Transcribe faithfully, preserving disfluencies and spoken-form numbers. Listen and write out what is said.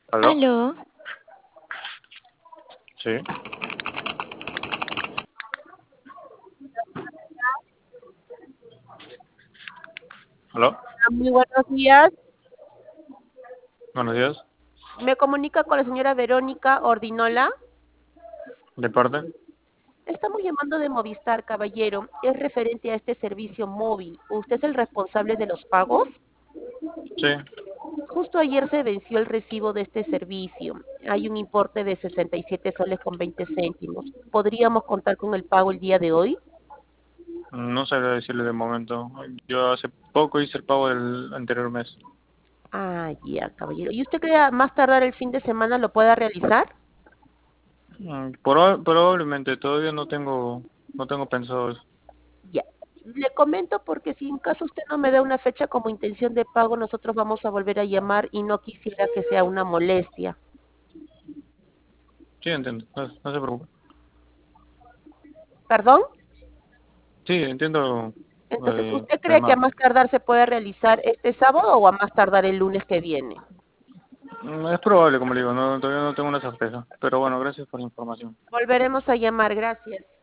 ¿Aló? Aló, Sí. ¿Aló? Muy buenos días. Buenos días. Me comunica con la señora Verónica Ordinola. ¿De parte? Estamos llamando de Movistar, caballero. Es referente a este servicio móvil. ¿Usted es el responsable de los pagos? Sí. Justo ayer se venció el recibo de este servicio. Hay un importe de sesenta y siete soles con veinte céntimos. ¿Podríamos contar con el pago el día de hoy? No sabría decirle de momento. Yo hace poco hice el pago del anterior mes. Ah, ya, caballero. ¿Y usted cree a más tardar el fin de semana lo pueda realizar? Mm, proba- probablemente todavía no tengo, no tengo pensado eso. Ya. Le comento porque si en caso usted no me da una fecha como intención de pago, nosotros vamos a volver a llamar y no quisiera que sea una molestia. Sí, entiendo. No, no se preocupe. ¿Perdón? Sí, entiendo Entonces, eh, ¿usted la cree que a llamada. más tardar se puede realizar este sábado o a más tardar el lunes que viene? Mm, Es probable, como le digo, no, todavía no tengo una certeza. Pero bueno, gracias por la información. Volveremos a llamar, gracias.